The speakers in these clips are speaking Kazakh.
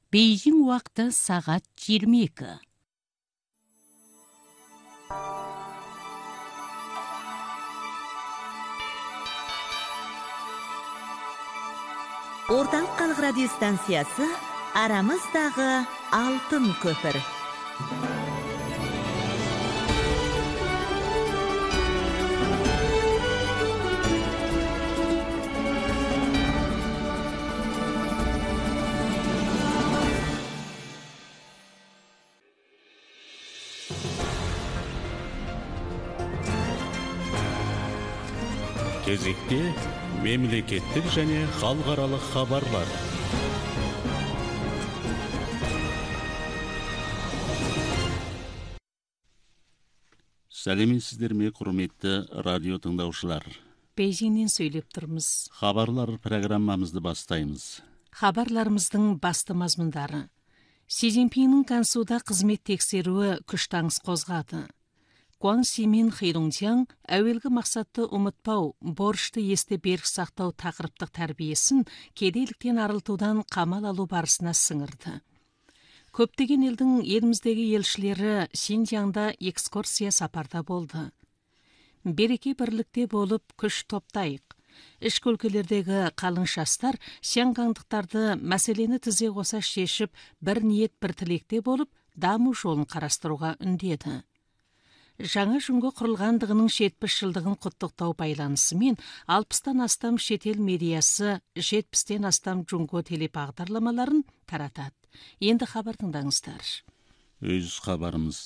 Бейжің уақыты сағат 22. Орталық халық радиостанциясы арамыздағы алтын көпір. Кезекте мемлекеттік және халықаралық хабарлар. Сәлеметсіздер ме, құрметті радио тыңдаушылар. Бейжіңнен сөйлеп тұрмыз. Хабарлар программамызды бастаймыз. Хабарларымыздың басты мазмұндары. Си Цзиньпиннің Гансуда қызмет тексеруі күштаңыз қозғады. Гуан Си мен Хи Рongjiang әуелгі мақсатты ұмытпау, борышты есте берік сақтау тақырыптық тәрбиесін кедейліктен арылтудан қамал алу барысына сіңірді. Көптеген елдің еліміздегі елшілері Шинжаңда экскурсия сапарда болды. Береке бірлікте болып күш топтайық. Ішкі өлкелердегі қалың жастар сянғандықтарды мәселені тізе қоса шешіп, бір ниет бір тілекте болып, даму жолын қарастыруға үндеді. Жаңа жүнгі құрылғандығының 70 жылдығын құттықтау байланысымен 60-тан астам шетел медиасы 70-тен астам жүнгі телебағдарламаларын таратады. Енді хабар тыңдаңыздар. Өз хабарымыз.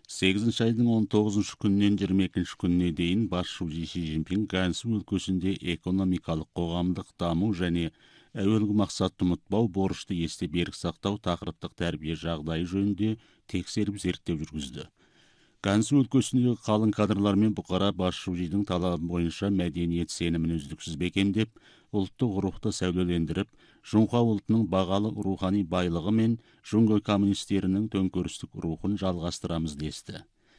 8 айдың 19 күннен 22 күніне дейін басшысы Си Цзиньпин Гансу өлкесінде экономикалық қоғамдық даму және әуелгі мақсатты ұмытпау, борышты есте берік сақтау тақырыптық тәрбие жағдайы жөнінде тексеріп зерттеу жүргізді. Гансу өлкесіндегі қалың кадрлармен бұқара басшысының талабы бойынша мәдениет сенімін үздіксіз бекемдеп, ұлттық рухты сәулелендіріп, Жоңға ұлтының бағалы рухани байлығы мен Жоңға коммунистерінің төңкерістік рухын жалғастырамыз десті.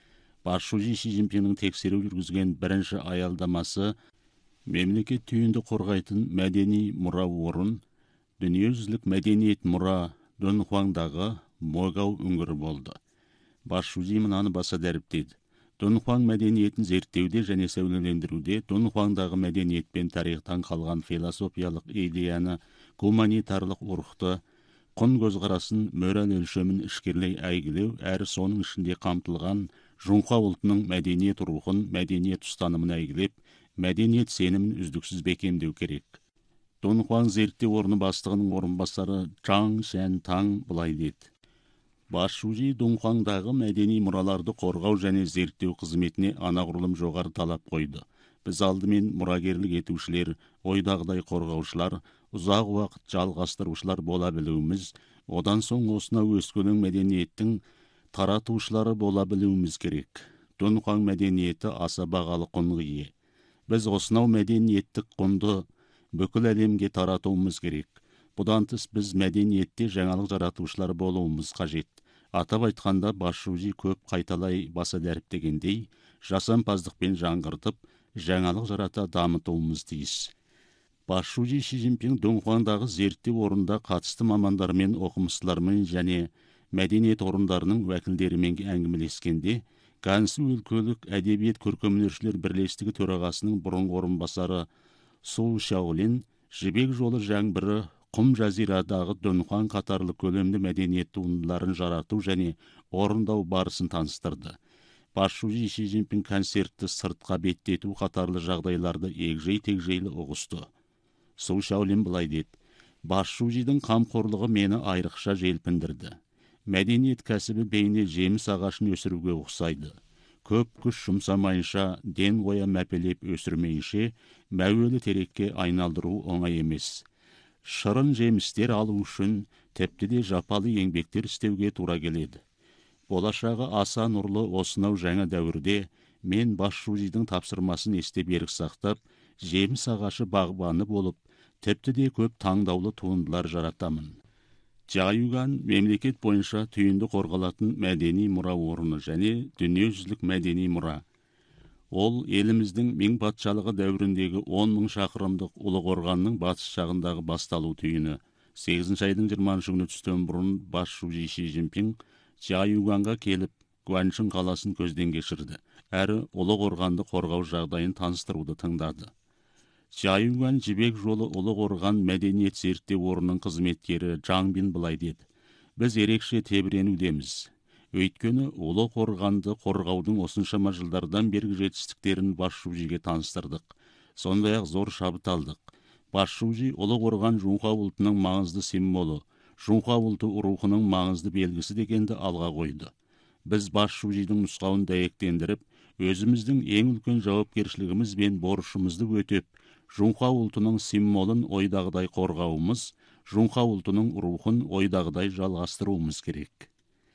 Басшысы Си Цзиньпиннің тексеру жүргізген бірінші аялдамасы мемлекет түйінді қорғайтын мәдени мұра орын, дүниежүзілік мәдениет мұра Дунхуаңдағы Могау үңгірі болды. Басшысы мынаны баса дәріптеді. Дунхуаң мәдениетін зерттеуде және сәулелендіруде Дунхуаңдағы мәдениет пен тарихтан қалған философиялық идеяны, гуманитарлық рухты, құн көзқарасын, мораль өлшемін ішкерлей әйгілеу, әрі соның ішінде қамтылған Жоңға ұлтының мәдениет рухын, мәдениет ұстанымын әйгілеп, мәдениет сенімін үздіксіз бекемдеу керек. Дунхуаң зерттеу орны бастығының орынбасары Чаң Шән Таң былай деді. Басшысы Дунхуаңдағы мәдени мұраларды қорғау және зерттеу қызметіне анағұрлым жоғары талап қойды. Біз алдымен мұрагерлік етушілер, ойдағыдай қорғаушылар, ұзақ уақыт жалғастырушылар бола білуіміз, одан соң осынау өскелең мәдениеттің таратушылары бола білуіміз керек. Дунхуаң мәдениеті аса бағалы құнға ие. Біз осынау мәдениеттік құнды бүкіл әлемге таратуымыз керек. Бұдан тыс біз мәдениетте жаңалық жаратушылар болуымыз қажет. Атап айтқанда басшысы көп қайталай баса дәріптегендей, жасампаздықпен жаңғыртып, жаңалық жарата дамытуымыз тиіс. Басшысы Си Цзиньпин Дунхуаңдағы зерттеу орнында қатысты мамандармен, оқымыстылармен және мәдениет орындарының уәкілдерімен әңгімелескенде, Гансу өлкелік әдебиет көркемөнершілер бірлестігі төрағасының бұрынғы орынбасары Су Шаолин жібек жолы жаңбыры, құм жазирадағы Дунхуаң қатарлы көлемді мәдениет туындыларын жарату және орындау барысын таныстырды. Басшысы Си Цзиньпин концертті сыртқа беттету қатарлы жағдайларды егжей-тегжейлі ұғысты. Су Шаолин былай деді. Басшысының қамқорлығы мені айрықша желпіндірді. Мәдениет кәсібі бейне жеміс ағашын өсіруге ұқсайды. Көп күш жұмсамайынша, ден қоя мәпелеп өсірмейінше, мәуелі терекке айналдыру оңай емес. Шырын жемістер алу үшін тіпті де жапалы еңбектер істеуге тура келеді. Болашағы аса нұрлы осынау жаңа дәуірде мен басшысының тапсырмасын есте берік сақтап, жеміс ағашы бағбаны болып, тіпті де көп таңдаулы туындылар жаратамын. Жайуган мемлекет бойынша түйінді қорғалатын мәдени мұра орны және дүниежүзілік мәдени мұра. Ол еліміздің Мин патшалығы дәуіріндегі 10 000 шақырымдық Ұлы Қорғанның батыс жағындағы басталу түйіні. 8 айдың 20 күні түстен бұрын басшысы Ши Цзиньпин Жайюганға келіп, Гуанчжун қаласын көзден кешірді, әрі Ұлы Қорғанды қорғау жағдайын таныстыруды тыңдады. Жайюган жібек жолы Ұлы Қорған мәдениет зерттеу орнының қызметкері Жаңбин былай деді: Біз ерекше тебіренудеміз. Өйткені Ұлы Қорғанды қорғаудың осыншама жылдардан бергі жетістіктерін басшыға таныстырдық. Сондай-ақ зор шабыт алдық. Басшыжи Ұлы Қорған Жунха ұлтының маңызды символы, Жунха ұлты рухының маңызды белгісі дегенді алға қойды. Біз басшыжидің нұсқауын дәйектендіріп, өзіміздің ең үлкен жауапкершілігіміз бен борышымызды өтеп, Жунха ұлтының символын ойдағыдай қорғауымыз, Жунха ұлтының рухын ойдағыдай жалғастыруымыз керек.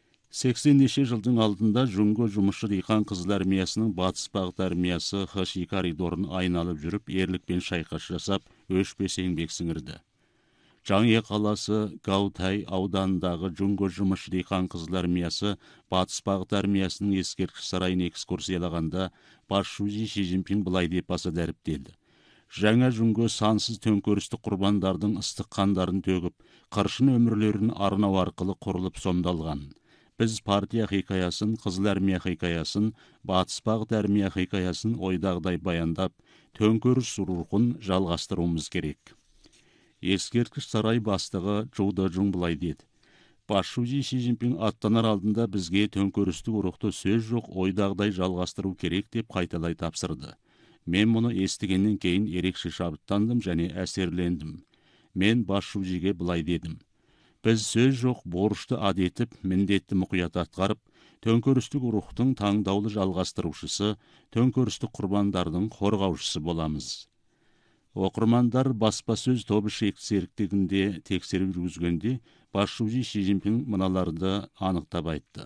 80 жылдың алдында Жунго жұмысшы диқан қызыл армиясының батыс бағыт армиясы Хаши коридорын айналып жүріп, ерлікпен шайқас жасап, өшпес еңбек сіңірді. Жаңе қаласы Гаутай ауданындағы Жунго жұмысшы диқан қызыл армиясы батыс бағыт армиясының ескерткіш сарайын экскурсиялағанда басшысы Ши Цзиньпин былай деп баса дәріптелді: Жаңа Жунго сансыз төңкерістік құрбандардың ыстық қандарын төгіп, қыршын өмірлерін арнау арқылы құрылып сомдалған. Біз партия хикаясын, қызыл армия хикаясын, батыс бағыт армия хикаясын ойдағыдай баяндап, төңкеріс рухын жалғастыруымыз керек. Ескерткіш сарай бастығы Чжоу Дежун былай деді: Басшысы Ши Цзиньпин аттанар алдында бізге төңкерістік рухты сөз жоқ ойдағыдай жалғастыру керек деп қайталай тапсырды. Мен мұны естігеннен кейін ерекше шабыттандым және әсерлендім. Мен басшыға былай дедім: Біз сөз жоқ борышты адетіп, міндетті мұқият атқарып, төңкерістік рухтың таңдаулы жалғастырушысы, төңкерістік құрбандардың қорғаушысы боламыз. Оқырмандар баспасөз тобы серіктігінде тексеру жүргізгенде басшысы Ши Цзиньпин мыналарды анықтап айтты: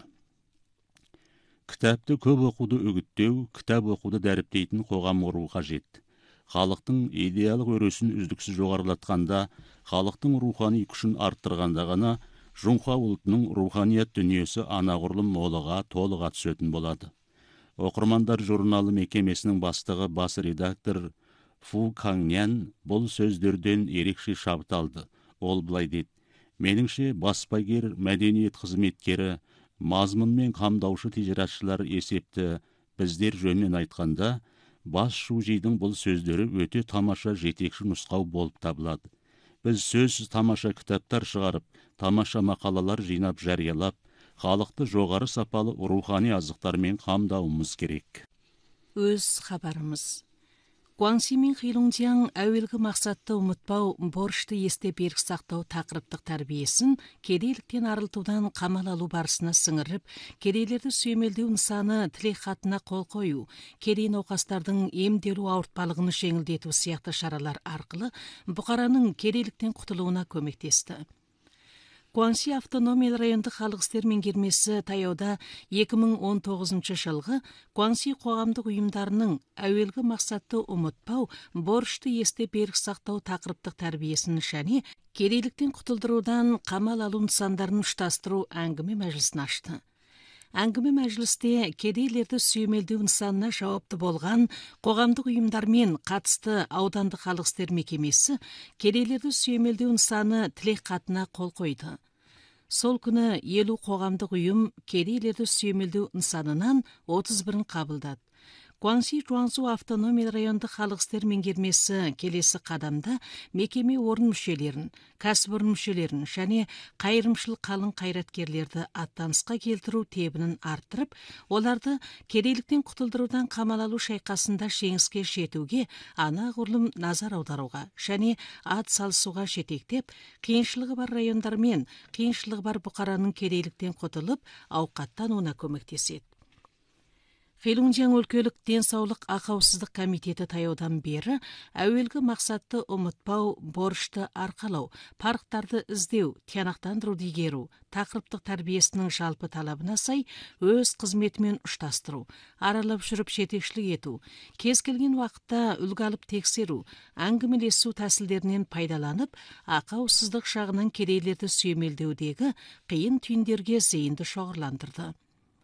Кітапты көп оқуды үгіттеу, кітап оқуды дәріптейтін қоғам құру қажет. Халықтың идеялық өресін үздіксіз жоғарылатқанда, халықтың рухани күшін арттырғанда ғана Жунха ұлтының руханият дүниесі анағұрлым молыға, толыға түсетін болады. Оқырмандар журналы мекемесінің бастығы бас редактор Фу Каңнян бұл сөздерден ерекше шабыт алды. Ол былай деді: Меніңше баспагер, мәдениет қызметкері, мазмұн мен қамдаушы тижаратшылар есепті біздер жөнінен айтқанда, басшысының бұл сөздері өте тамаша жетекші нұсқау болып табылады. Біз сөзсіз тамаша кітаптар шығарып, тамаша мақалалар жинап жариялап, халықты жоғары сапалы рухани азықтармен қамдауымыз керек. Өз хабарымыз. Гуанси мен Хэйлунцзян әуелгі мақсатты ұмытпау, борышты есте берік сақтау тақырыптық тәрбиесін кедейліктен арылтудан қамал алу барысына сіңіріп, кедейлерді сүйемелдеу нысаны тілек хатына қол қою, кедей науқастардың емделу ауыртпалығын жеңілдету сияқты шаралар арқылы бұқараның кедейліктен құтылуына көмектесті. Гуанси автономиялы райондық халық істер меңгермесі таяуда 2019 жылғы Гуанси қоғамдық ұйымдарының әуелгі мақсатты ұмытпау, борышты есте берік сақтау тақырыптық тәрбиесін және кедейліктен құтылдырудан қамал алу нысандарын ұштастыру әңгіме мәжілісін ашты. Әңгіме мәжілісте кедейлерді сүйемелдеу нысанына жауапты болған қоғамдық ұйымдармен қатысты аудандық халық істер мекемесі кедейлерді сүйемелдеу нысаны тілек хатына қол қойды. Сол күні 50 қоғамдық ұйым кедейлерді сүйемелдеу нысанынан 31-ін қабылдады. Гуанси Жуансу автономиялы райондық халық істер меңгермесі келесі қадамда мекеме орын мүшелерін, кәсіпорын мүшелерін және қайырымшыл қалың қайраткерлерді аттанысқа келтіру тебінін арттырып, оларды кедейліктен құтылдырудан қамал алу шайқасында жеңіске жетуге анағұрлым назар аударуға және ат салысуға жетектеп, қиыншылығы бар райондар мен қиыншылығы бар бұқараның кедейліктен құтылып, ауқаттануына көмектеседі. Хэйлунцзян өлкелік денсаулық ақаусыздық комитеті таяудан бері әуелгі мақсатты ұмытпау, борышты арқалау, парықтарды іздеу, тиянақтандыруды игеру, тақырыптық тәрбиесінің жалпы талабына сай өз қызметімен ұштастыру, аралап жүріп жетекшілік ету, кез келген уақытта үлгі алып тексеру, әңгімелесу тәсілдерінен пайдаланып, ақаусыздық жағынан кедейлерді сүйемелдеудегі қиын түйіндерге зейінді шоғырландырды.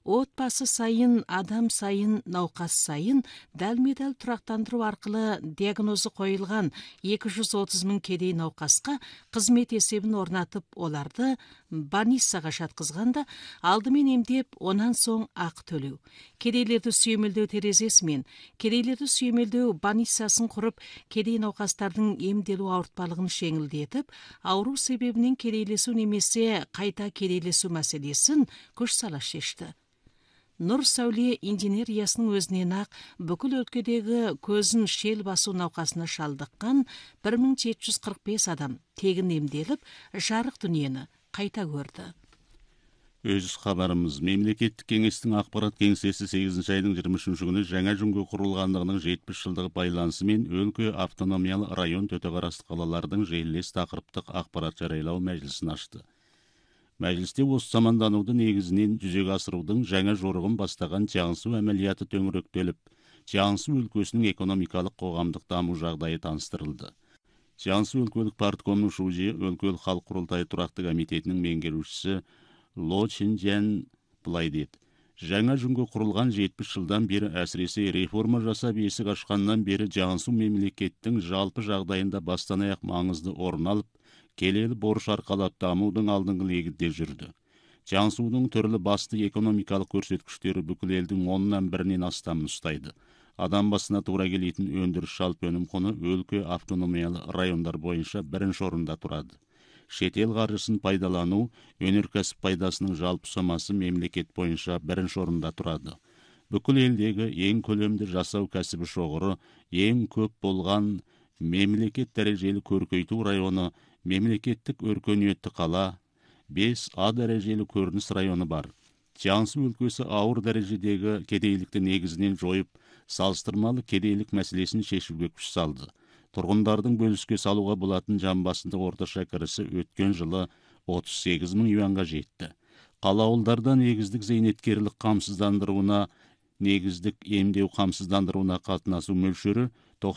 отбасы сайын, адам сайын, науқас сайын дәлме-дәл тұрақтандыру арқылы диагнозы қойылған 230 мың кедей науқасқа қызмет есебін орнатып, оларды больницаға жатқызғанда алдымен емдеп, онан соң ақы төлеу. Кедейлерді сүйемелдеу терезесімен, кедейлерді сүйемелдеу больницасын құрып, кедей науқастардың емделу ауыртпалығын жеңілдетіп, ауру себебінен кедейлесу немесе қайта кедейлесу мәселесін күш сала шешті. Нұр сәуле инженериясының өзінен ақ бүкіл өлкедегі көзін шел басу науқасына шалдыққан 1745 адам тегін емделіп, жарық дүниені қайта көрді. Өз хабарымыз. Мемлекеттік кеңестің ақпарат кеңсесі 8 айдың 23 күні жаңа жүнге құрылғандығының 70 жылдығы байланысымен өлкө автономиялы район төтеқарасты қалалардың желілес тақырыптық ақпарат жариялау мәжілісін ашты. Мәжілісте осы замандануды негізінен жүзеге асырудың жаңа жорығын бастаған Жаңсу әмәлияты төңіректеліп, Жаңсу өлкөсінің экономикалық қоғамдық даму жағдайы таныстырылды. Жаңсу өлкөлік парткомның шужи өлкөлік халық құрылтайы тұрақты комитетінің меңгерушісі Ло Чинжан былай деді. Жаңа жүнге құрылған 70 жылдан бері әсіресе реформа жасап есік ашқаннан бері Жаңсу мемлекеттің жалпы жағдайында бастан аяқ маңызды орын алып, келелі борыш арқалап дамудың алдыңғы легінде жүрді. Жаңсудың түрлі басты экономикалық көрсеткіштері бүкіл елдің 1/10-нен астамын ұстайды. Адам басына тура келетін өндіріс жалпы өнім құны өлкө автономиялы райондар бойынша бірінші орында тұрады. Шетел қаржысын пайдалану, өнеркәсіп пайдасының жалпы сомасы мемлекет бойынша бірінші орында тұрады. Бүкіл елдегі ең көлемді жасау кәсібі шоғыры, ең көп болған мемлекет дәрежелі көркейту районы, мемлекеттік өркениетті қала, 5А дәрежелі көрініс районы бар. Жаңсу өлкөсі ауыр дәрежедегі кедейлікті негізінен жойып, салыстырмалы кедейлік мәселесін шешуге күш салды. Тұрғындардың бөліске салуға болатын жан басында орташа кірісі өткен жылы 38 мың юанға жетті. Қала ауылдарда негіздік зейнеткерлік қамсыздандыруына, негіздік емдеу қамсыздандыруына қатынасу мөлшері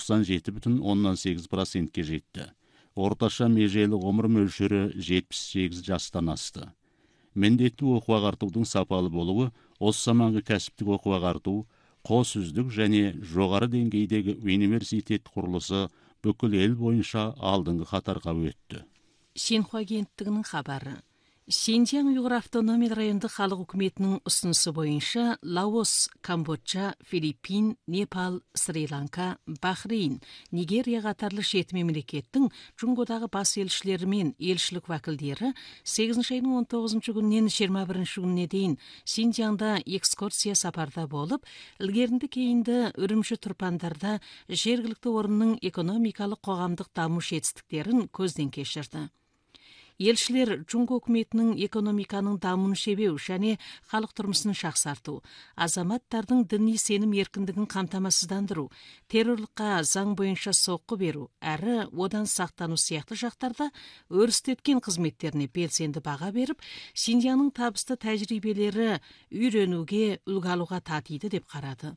97,8%-ке жетті. Орташа межелі ғұмыр мөлшері 78 жастан асты. Міндетті оқу ағартудың сапалы болуы, осы заманғы кәсіптік оқу ағарту, қос үздік және жоғары деңгейдегі университет құрылысы бүкіл ел бойынша алдыңғы қатарға өтті. Синьхуа агенттігінің хабары. Синьцзян Уйғур автономиялы райондық халық үкіметінің ұсынысы бойынша Лаос, Камбоджа, Филиппин, Непал, Шри-Ланка, Бахрейн, Нигерия қатарлы шет мемлекеттің Джунгодағы бас елшілері мен елшілік вәкілдері 8 айдың 19 күннен 21 күніне дейін Синьцзянда экскурсия сапарда болып, ілгерінді кейінді Үрімші Тұрпандарда жергілікті орынның экономикалық қоғамдық даму жетістіктерін көзден кешірді. Елшілер Джунго үкіметінің экономиканың дамуын шебеу және халық тұрмысын жақсарту, азаматтардың діни сенім еркіндігін қамтамасыздандыру, террорлыққа заң бойынша соққы беру, әрі одан сақтану сияқты жақтарда өрістеткен қызметтеріне белсенді баға беріп, Синьцзянның табысты тәжірибелері үйренуге, үлгі алуға татиды деп қарады.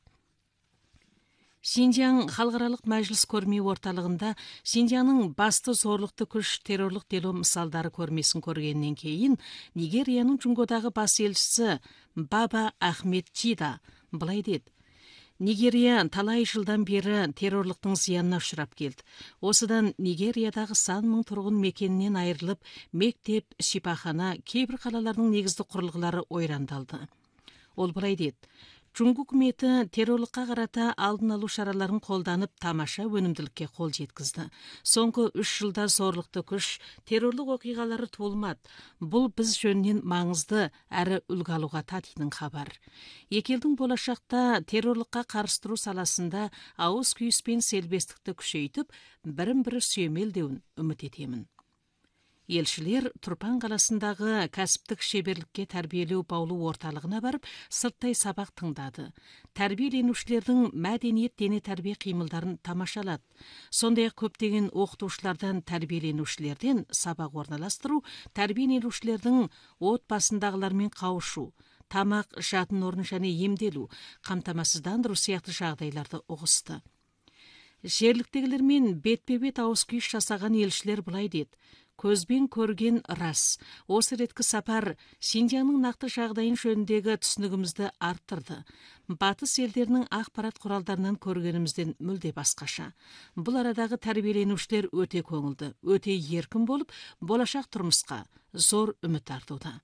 Синьцзян халықаралық мәжіліс көрме орталығында Синьцзянның басты зорлықты күш террорлық дело мысалдары көрмесін көргеннен кейін Нигерияның Джунгодағы бас елшісі Баба Ахмед Чида былай деді. Нигерия талай жылдан бері террорлықтың зиянына ұшырап келді. Осыдан Нигериядағы сан мың тұрғын мекенінен айырылып, мектеп, шипахана, кейбір қалалардың негізді құрылғылары ойрандалды. Ол былай деді. Джунго үкіметі террорлыққа қарата алдын алу шараларын қолданып тамаша өнімділікке қол жеткізді. Соңғы 3 жылда зорлықты күш, террорлық оқиғалары туылмады. Бұл біз жөнінен маңызды әрі үлгі алуға татитын хабар. Екі елдің болашақта террорлыққа қарсы тұру саласында ауыз күйіс пен селбестікті күшейтіп, бірін-бірі сүйемелдеуін үміт етемін. Елшілер Тұрпан қаласындағы кәсіптік шеберлікке тәрбиелеу баулу орталығына барып, сырттай сабақ тыңдады. Тәрбиеленушілердің мәдениет дене тәрбие қимылдарын тамашалады. Сондай-ақ көптеген оқытушылардан тәрбиеленушілерден сабақ орналастыру, тәрбиеленушілердің отбасындағылармен қауышу, тамақ, жатын орын және емделу, қамтамасыздандыру сияқты жағдайларды ұғысты. Жергіліктегілермен бетпе-бет ауыз күйіс жасаған елшілер былай деді. көзбен көрген рас. Осы реткі сапар Синьцзянның нақты жағдайын жөніндегі түсінігімізді арттырды. Батыс елдерінің ақпарат құралдарынан көргенімізден мүлде басқаша. Бұл арадағы тәрбиеленушілер өте көңілді, өте еркін болып, болашақ тұрмысқа зор үміт артуда.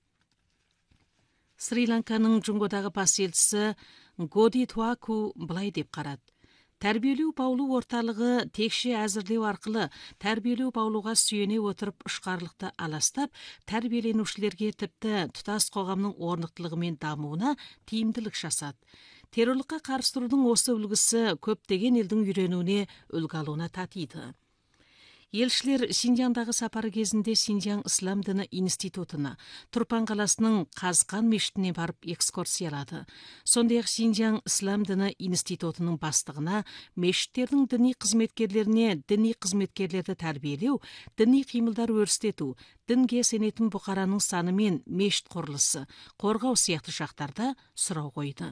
Шри-Ланканың Джунгодағы бас елшісі Годи Туаку былай деп қарады. Тәрбиелеу баулу орталығы текше әзірлеу арқылы тәрбиелеу баулуға сүйене отырып ұшқарлықты аластап, тәрбиеленушілерге тіпті тұтас қоғамның орнықтылығы мен дамуына тиімділік жасады. Террорлыққа қарсы тұрудың осы үлгісі көптеген елдің үйренуіне, үлгі алуына татиды. Елшілер Синьцзяндағы сапары кезінде Синьцзян Ислам діні институтына, Турпан қаласының Қазған мешітіне барып экскурсиялады. Сондай-ақ Синьцзян Ислам діні институтының бастығына, мешіттердің діни қызметкерлеріне діни қызметкерлерді тәрбиелеу, діни қимылдар өрістету, дінге сенетін бұқараның саны мен мешіт құрылысы, қорғау сияқты жақтарда сұрау қойды.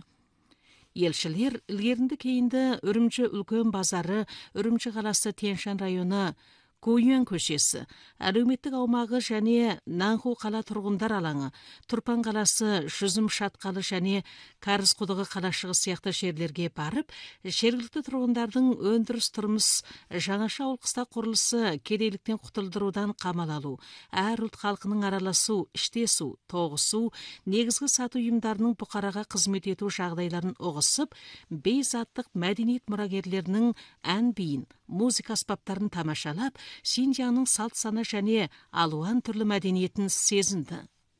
Елшілер ілгерінді кейінді Үрімжі үлкен базары, Үрімжі қаласы Тянь-Шань районы Гуюан көшесі, әлеуметтік аумағы және Нанху қала тұрғындар алаңы, Турпан қаласы, Жүзім шатқалы және Кәріз құдығы қалашығы сияқты жерлерге барып, жергілікті тұрғындардың өндіріс тұрмыс, жаңаша ауыл-қыста құрылысы, кедейліктен құтылдырудан қамал алу, әр ұлт халқының араласу, іштесу, тоғысу, негізгі сату ұйымдарының бұқараға қызмет ету жағдайларын ұғысып, бейзаттық мәдениет мұрагерлерінің ән биін, музыка аспаптарын тамашалап, Синьцзянның салт саны және алуан түрлі мәдениетін сезінді.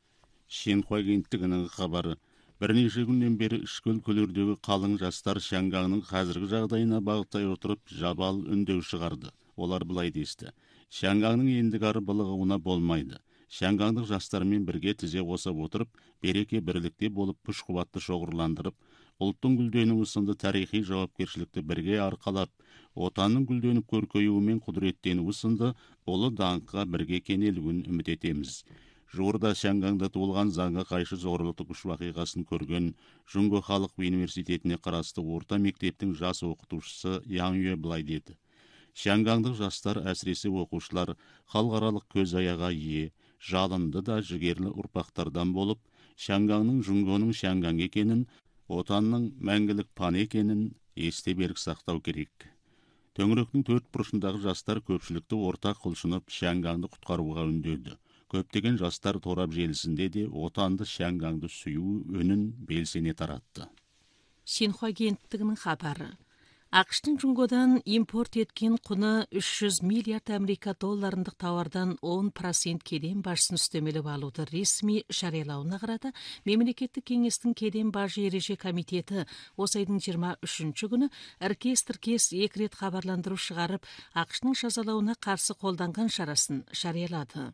Шенхуа агенттігінің хабары. Бірнеше күннен бері ішкі өлкелердегі қалың жастар Шангаңның қазіргі жағдайына бағыттай отырып жабал үндеу шығарды. Олар былай десті. Шангаңның ендігі ары былығуына болмайды. Шангаңдық жастармен бірге тізе қосып отырып, береке бірлікте болып күш қуатты шоғырландырып, ұлттың гүлденуі сынды тарихи жауапкершілікті бірге арқалап, отанның гүлденіп көркеюі мен құдіреттенуі сынды ұлы даңққа бірге кенелуін үміт етеміз. Жуырда Шангаңда туылған заңға қайшы зорлықтық күш вақиғасын көрген Жұңго халық университетіне қарасты орта мектептің жас оқытушысы Яң Юе былай деді. Шангаңдық жастар, әсіресе оқушылар, халықаралық көз аяға ие, жалынды да жігерлі ұрпақтардан болып, Шангаңның Жұңгоның Шангаң екенін, отанның мәңгілік пан екенін есте берік сақтау керек. Төңіректің төрт бұрышындағы жастар көпшілікті ортақ құлшынып Шангаңды құтқаруға үндеді. Көптеген жастар торап желісінде де отанды Шангаңды сүю үнін белсене таратты. Синьхуа агенттігінің хабары. ақш-тың Жұңгодан импорт еткен құны 300 миллиард америка долларындық тауардан 10% кеден бажысын үстемелеп алуды ресми жариялауына қарата мемлекеттік кеңестің кеден бажы ереже комитеті осы айдың 23-ші күні іркес-тіркес 2 рет хабарландыру шығарып, ақш-тың жазалауына қарсы қолданған шарасын жариялады.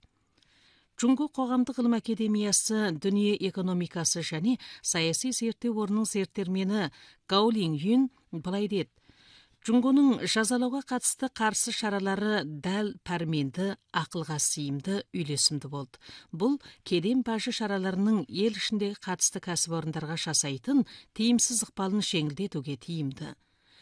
Жұңго қоғамдық ғылым академиясы дүние экономикасы және саяси зерттеу орнының зерттелмені Гау Линgyun былай деді. Жұңгоның жазалауға қатысты қарсы шаралары дәл пәрменді, ақылға сыйымды, үйлесімді болды. Бұл кеден бажы шараларының ел ішіндегі қатысты кәсіпорындарға жасайтын тиімсіз ықпалын жеңілдетуге тиімді.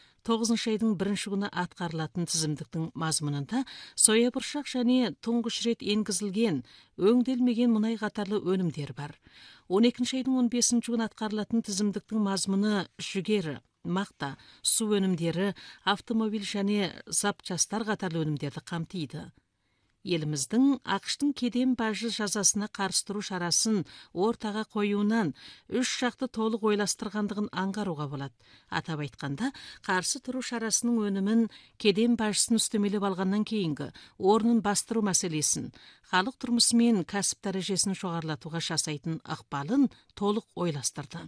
9 айдың 1-ші күні атқарылатын тізімдіктің мазмұнында соя бұршақ және тұңғыш рет енгізілген өңделмеген мұнай қатарлы өнімдер бар. 12 айдың 15-ші күні атқарылатын тізімдіктің мазмұны жүгері, мақта, су өнімдері, автомобиль және запчастар қатарлы өнімдерді қамтиды. Еліміздің ақш-тың кеден бажы жазасына қарсы тұру шарасын ортаға қоюынан 3 жақты толық ойластырғандығын аңғаруға болады. Атап айтқанда, қарсы тұру шарасының өнімін кеден бажысын үстемелеп алғаннан кейінгі орнын бастыру мәселесін, халық тұрмысы мен кәсіп дәрежесін жоғарылатуға жасайтын ықпалын толық ойластырды.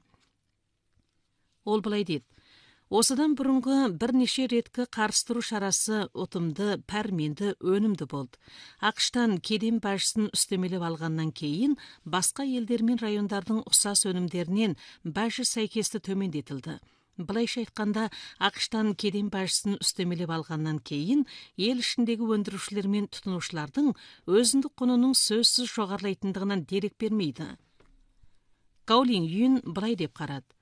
Ол былай дейді. Осыдан бұрынғы бірнеше реткі қарсы тұру шарасы ұтымды, пәрменді, өнімді болды. ақш-тан кеден бажысын үстемелеп алғаннан кейін басқа елдер мен райондардың ұқсас өнімдерінен бажы сәйкесті төмендетілді. Былайша айтқанда, ақш-тан кеден бажысын үстемелеп алғаннан кейін ел ішіндегі өндірушілер мен тұтынушылардың өзіндік құнының сөзсіз жоғарылайтындығынан дерек бермейді. Гау Линgyun былай деп қарады.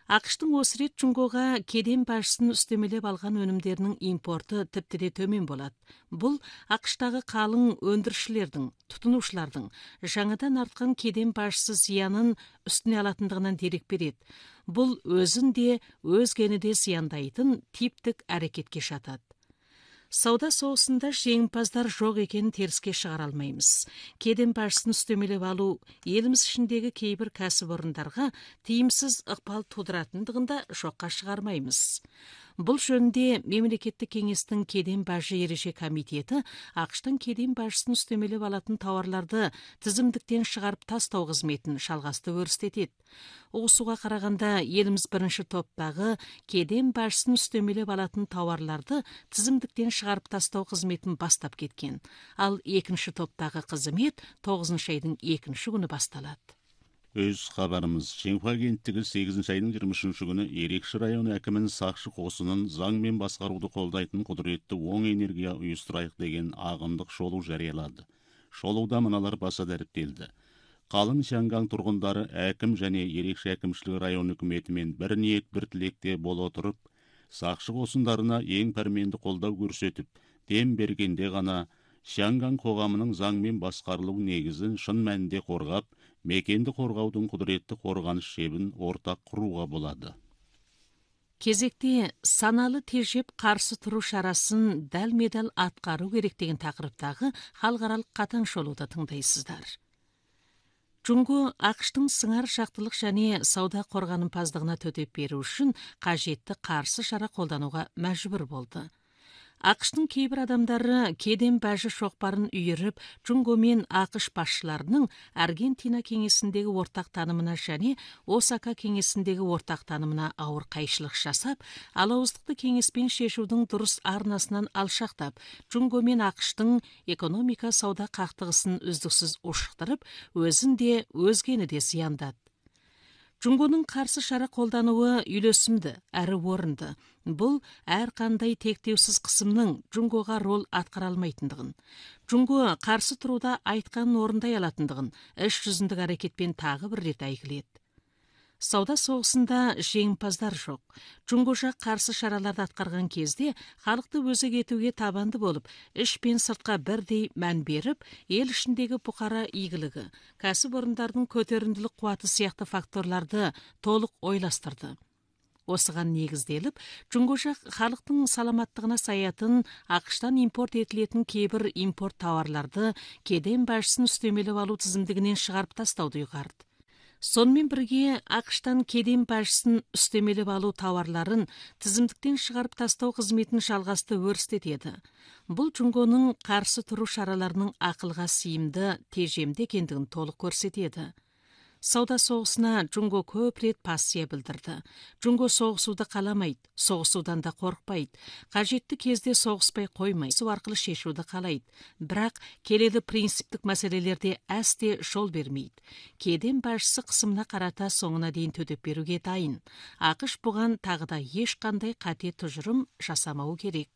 АКШтың осы рет Жунгоға кеден бажысын үстемелеп алған өнімдерінің импорты тіпті де төмен болады. Бұл АКШтағы қалың өндірушілердің, тұтынушылардың жаңадан артқан кеден бажысы зиянын үстіне алатындығынан дерек береді. Бұл өзін де, өзгені де зияндайтын типтік әрекетке жатады. Сауда соғысында жеңімпаздар жоқ екенін теріске шығара алмаймыз. Кеден бажысын үстемелеп алу еліміз ішіндегі кейбір кәсіпорындарға тиімсіз ықпал тудыратындығында жоққа шығармаймыз. Бұл жөнінде мемлекеттік кеңестің кеден бажы ереже комитеті АКШтың кеден бажысын үстемелеп алатын тауарларды тізімдіктен шығарып тастау қызметін жалғасты өрістетеді. Оғысуға қарағанда еліміз бірінші топтағы кеден бажысын үстемелеп алатын тауарларды тізімдіктен шығарып тастау қызметін бастап кеткен. Ал екінші топтағы қызмет 9 айдың 2 күні басталады. Өз хабарымыз Шенхуа кенттігі 8 айдың 23 күні Ерекші районы әкімінің сақшы қосынын заңмен басқаруды қолдайтын құдіретті оң энергия ұйыстырайық деген ағымдық шолу жариялады. Шолуда мыналар баса дәріптелді. Қалың Шанган тұрғындары әкім және Ерекші әкімшілігі район үкіметімен бір ниет бір тілекте бола отырып, сақшы қосындарына ең пәрменді қолдау көрсетіп, дем бергенде ғана Шанган қоғамының заңмен басқарылу негізін шын мәнінде қорғап, мекенді қорғаудың құдіретті қорғаныс шебін ортақ құруға болады. Кезекте саналы тежеп қарсы тұру шарасын дәл-медәл атқару керек деген тақырыптағы халықаралық қатаң шолуды тыңдайсыздар. Жунго АКШтың сыңар жақтылық және сауда қорғанымпаздығына төтеп беру үшін қажетті қарсы шара қолдануға мәжбүр болды. АКШтың кейбір адамдары кеден бажы шоқпарын үйіріп, Жунго мен АКШ басшыларының Аргентина кеңесіндегі ортақ танымына және Осака кеңесіндегі ортақ танымына ауыр қайшылық жасап, алауыздықты кеңеспен шешудің дұрыс арнасынан алшақтап, Жунго мен АКШтың экономика сауда қақтығысын үздіксіз ушықтырып, өзін де, өзгені де зияндады. Жунгоның қарсы шара қолдануы үйлесімді, әрі орынды. Бұл әрқандай тектеусіз қысымның Жунгоға рол атқара алмайтындығын, Жунго қарсы тұруда айтқанын орындай алатындығын іс жүзіндік әрекетпен тағы бір рет әйгіледі. Сауда соғысында жеңімпаздар жоқ. Жунго жақ қарсы шараларды атқарған кезде халықты өзі етуге табанды болып, іш пен сыртқа бірдей мән беріп, ел ішіндегі бұқара игілігі, кәсіпорындардың көтерімділік қуаты сияқты факторларды толық ойластырды. Осыған негізделіп, Жунго жақ халықтың саламаттығына саятын АКШтан импорт етілетін кейбір импорт тауарларды кеден бажысын үстемелеп алу тізімдігінен шығарып тастауды ұйғарды. Сонымен бірге АКШтан кеден бажысын үстемелеп алу тауарларын тізімдіктен шығарып тастау қызметін жалғасты өрістетеді. Бұл Жунгоның қарсы тұру шараларының ақылға сыйымды, тежемді екендігін толық көрсетеді. Сауда соғысына Жунго көп рет пассия білдірді. Жунго соғысуды қаламайды, соғысудан да қорықпайды. Қажетті кезде соғыспай қоймай, су арқылы шешуді қалайды. Бірақ келелі принциптік мәселелерде әсте жол бермейді. Кеден бажысы қысымына қарата соңына дейін төтеп беруге дайын. АКШ бұған тағыда ешқандай қате тұжырым жасамауы керек.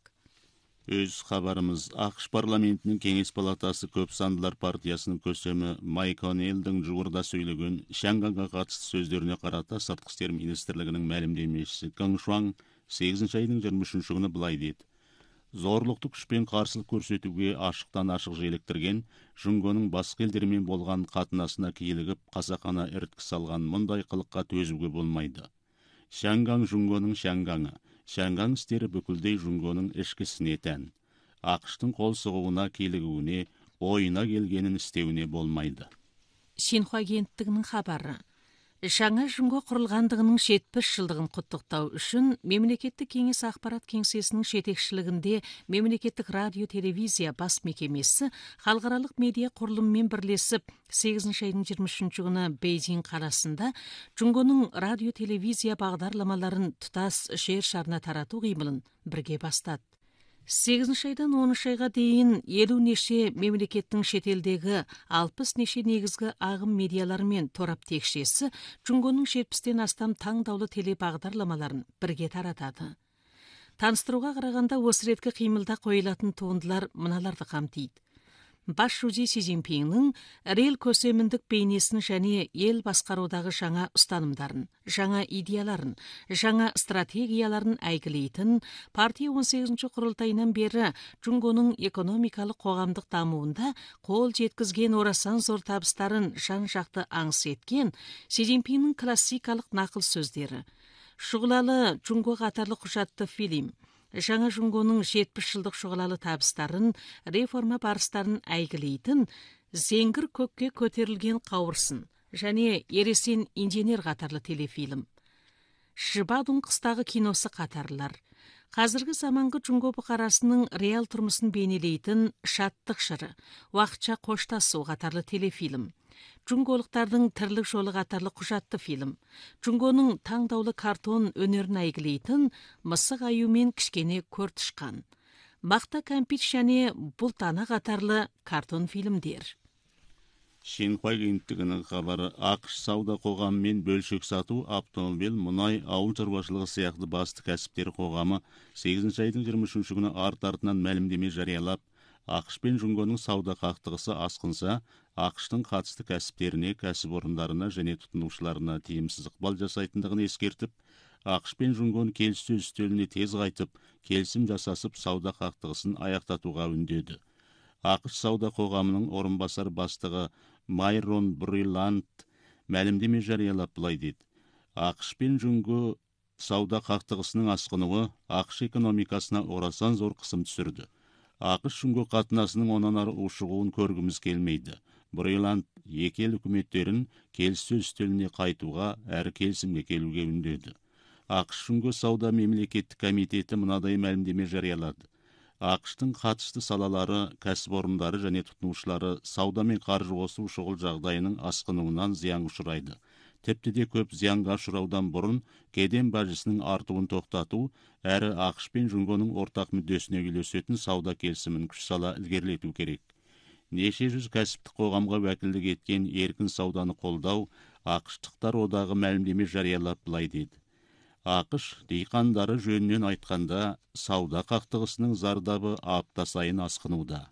Өз хабарымыз АКШ парламентінің кеңес палатасы көп сандылар партиясының көсемі Майк О'Нейлдің жуырда сөйлеген Шанганға қатысты сөздеріне қарата сыртқы істер министрлігінің мәлімдемешісі Кang Шуан 8 айдың 23 күні былай деді. Зорлықты күшпен қарсылық көрсетуге ашықтан ашық желіктірген, Жунгоның басқа елдермен болған қатынасына килігіп, қасақана іріткі салған мұндай қылыққа төзуге болмайды. Шанган Жунгоның Шанганы. Шанган істері бүкілдей Жунгоның ішкісіне тән. АКШтың қол сұғуына келігуіне, ойына келгенін істеуіне болмайды. Шенхуа агенттігінің хабары. Жаңа Жунго құрылғандығының 70 жылдығын құттықтау үшін Мемлекеттік кеңес ақпарат кеңсесінің жетекшілігінде Мемлекеттік радио-телевизия бас мекемесі халықаралық медиа құрылыммен бірлесіп 8 айдың 23 күні Бейжің қаласында Жунгоның радио-телевизия бағдарламаларын тұтас жер шарына тарату қимылын бірге бастады. 8 айдан 10 айға дейін 50 неше мемлекеттің шетелдегі 60 неше негізгі ағым медиалар мен торап текшесі Жунгоның 70-тен астам таңдаулы телебағдарламаларын бірге таратады. Таныстыруға қарағанда осы реткі қимылда қойылатын туындылар мыналарды қамтиды. баш шужи Си Цзиньпиннің рел көсеміндік бейнесін және ел басқарудағы жаңа ұстанымдарын, жаңа идеяларын, жаңа стратегияларын әйгілейтін партия 18-ші құрылтайынан бері Джунгоның экономикалық қоғамдық дамуында қол жеткізген орасан зор табыстарын жан-жақты аңыс еткен Си Цзиньпиннің классикалық нақыл сөздері, шұғылалы Джунго қатарлы құжатты фильм, жаңа Джунгоның 70 жылдық шұғылалы табыстарын, реформа барыстарын әйгілейтін зеңгір көкке көтерілген қауырсын және ересен инженер қатарлы телефильм, Шыбадың қыстағы киносы қатарлар, қазіргі заманғы Джунго бұқарасының реал тұрмысын бейнелейтін Шаттық жыры, уақытша қоштасу қатарлы телефильм, Джунголықтардың тірлік жолы қатарлы құжатты фильм, Джунгоның таңдаулы картон өнерін әйгілейтін мысық аю мен кішкене көртішқан, мақта кәмпит және бұлтана қатарлы картон фильмдер. Шинхуа агенттігінің хабары ақш сауда қоғамы мен бөлшек сату, автомобиль, мұнай, ауыл шаруашылығы сияқты басты кәсіптер қоғамы 8 айдың 23 күні арт-артынан мәлімдеме жариялап, ақш пен Джунгоның сауда қақтығысы асқынса, ақштың қатысты кәсіптеріне, кәсіпорындарына және тұтынушыларына тиімсіз ықпал жасайтындығын ескертіп, ақш пен Джунгоны келіссөз үстеліне тез қайтып, келісім жасасып, сауда қақтығысын аяқтатуға үндеді. ақш сауда қоғамының орынбасар бастығы Майрон Бриланд мәлімдеме жариялап былай деді: ақш пен Джунго сауда қақтығысының асқынуы ақш экономикасына орасан зор қысым түсірді. ақш-Джунго қатынасының онан ары ушығуын көргіміз келмейді. Бриланд екі ел үкіметтерін келіссөз үстеліне қайтуға әрі келісімге келуге үндеді. ақш-Джунго сауда мемлекеттік комитеті мынадай мәлімдеме жариялады: ақштың қатысты салалары, кәсіпорындары және тұтынушылары сауда мен қаржы қосу шұғыл жағдайының асқынуынан зиян ұшырайды. Тіпті де көп зиянға ұшыраудан бұрын кеден бажысының артуын тоқтату әрі ақш пен Джунгоның ортақ мүддесіне үйлесетін сауда келісімін күш сала ілгерілету керек. Неше жүз кәсіптік қоғамға уәкілдік еткен еркін сауданы қолдау ақштықтар одағы мәлімдеме жариялап былай деді: ақш диқандары жөнінен айтқанда сауда қақтығысының зардабы апта сайын асқынуда.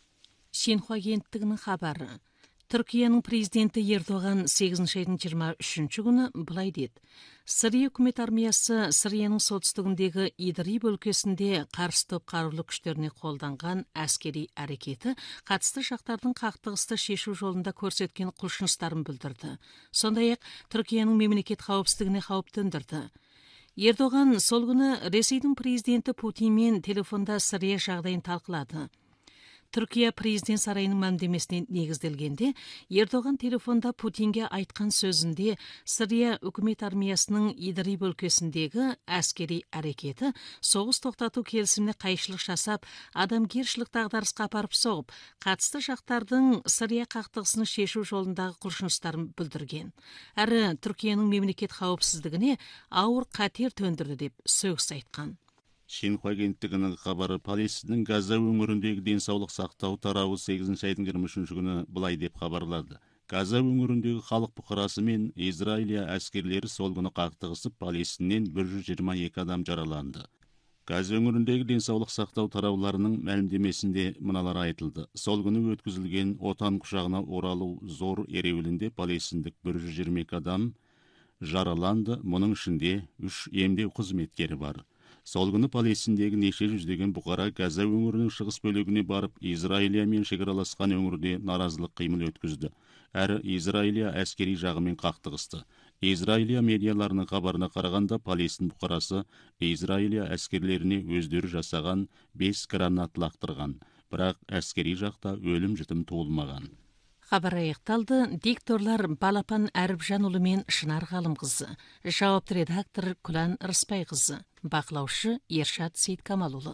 Шинхуа агенттігінің хабары. Түркияның президенті Ердоған 8 айдың 23 күні былай деді: Сирия үкімет армиясы Сирияның солтүстігіндегі Идриб өлкесінде қарсы топ қарулы күштеріне қолданған әскери әрекеті қатысты жақтардың қақтығысты шешу жолында көрсеткен құлшыныстарын білдірді. Сондай-ақ Түркияның мемлекет қауіпсіздігіне қауіп төндірді. Ердоған сол күні Ресейдің президенті Путинмен телефонда Сирия жағдайын талқылады. Түркия президент сарайының мәлімдемесіне негізделгенде, Ердоған телефонда Путинге айтқан сөзінде Сирия үкімет армиясының Идриб өлкесіндегі әскери әрекеті соғыс тоқтату келісіміне қайшылық жасап, адамгершілік дағдарысқа апарып соғып, қатысты жақтардың Сирия қақтығысын шешу жолындағы құлшыныстарын білдірген. Әрі Түркияның мемлекет қауіпсіздігіне ауыр қатер төндірді деп сөгіс айтқан. Шинхуа агенттігінің хабары Палестиннің Газа өңіріндегі денсаулық сақтау тарауы 8 айдың 23 күні былай деп хабарлады: Газа өңіріндегі халық бұқарасы мен Израилия әскерлері сол күні қақтығысып, Палестиннен 122 адам жараланды. Газа өңіріндегі денсаулық сақтау тарауларының мәлімдемесінде мыналар айтылды: сол күні өткізілген отан құшағына оралу зор ереуілінде палестиндік 122 адам жараланды, мұның ішінде 3 емдеу қызметкері бар. Сол күні Палестиндегі неше жүздеген бұқара Газа өңірінің шығыс бөлігіне барып, Израилиямен шекараласқан өңірде наразылық қимыл өткізді. Әрі Израилия әскери жағымен қақтығысты. Израилия медиаларының хабарына қарағанда, Палестин бұқарасы Израилия әскерлеріне өздері жасаған 5 гранат лақтырған, бірақ әскери жақта өлім жітім туылмаған. Хабар аяқталды. Дикторлар Балапан Әріпжанұлы мен Шынар Ғалымқызы, жауапты редактор Күлән Рыспайқызы, бақылаушы Ершат Сейткамалұлы.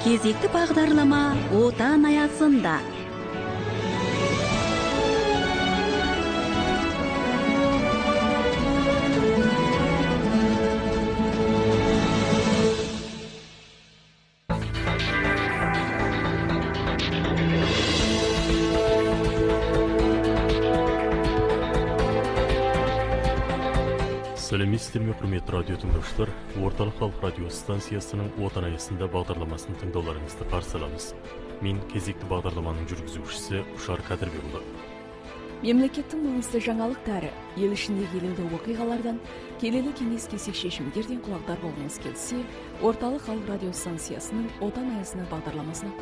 кезекті бағдарлама отан аясында. Сәлеметсіздер ме, құрметті радио тыңдаушылар. Орталық халық радио станциясының отан аясында бағдарламасын тыңдауларыңызды қарсы аламыз. Мен кезекті бағдарламаның жүргізушісі Ұшар Қадырбекұлы. Мемлекеттің маңызды жаңалықтары, ел ішіндегі елеулі оқиғалардан, келелі кеңес кесек шешімдерден құлақтар болғыңыз келсе, Орталық халық радио станциясының отан аясына бағдарламасына